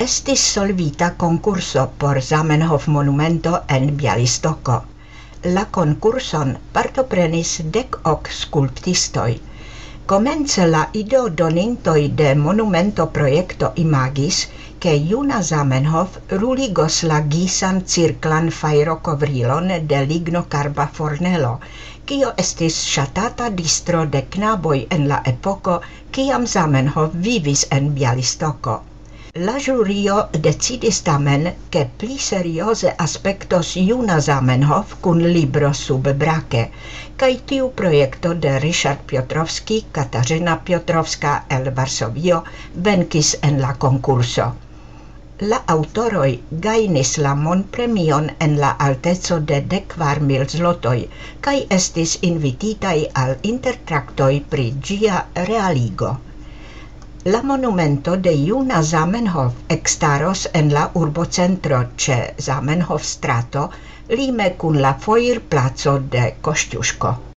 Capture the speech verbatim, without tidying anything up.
estis solvita konkurso por Zamenhof-monumento en Bjalistoko. La konkurson partoprenis dek ok skulptistoj. Komence la ideodonintoj de monumento projekto imagis, ke juna Zamenhof ruligos la gisan cirklan fajrokovrilon de lignokarba fornelo, kio estis ŝatata distro de knaboj en la epoko, kiam Zamenhof vivis en Bjalistoko. La ĵurio decidis tamen, ke pli serioze aspektos juna Zamenhof kun libro subbrake, kaj tiu projekto de Richard Piotrowski, Katarzyna Piotrowska el Varsovio venkis en la konkurso. La aŭtoroj gajnis la monpremion en la alteco de dekkvar mil zlotoj kaj estis invititaj al intertraktoj pri ĝia realigo. La monumento de juna Zamenhof ekstaros en la urbocentro ĉe Zamenhof-strato lime kun la foirplaco de Kościuszko.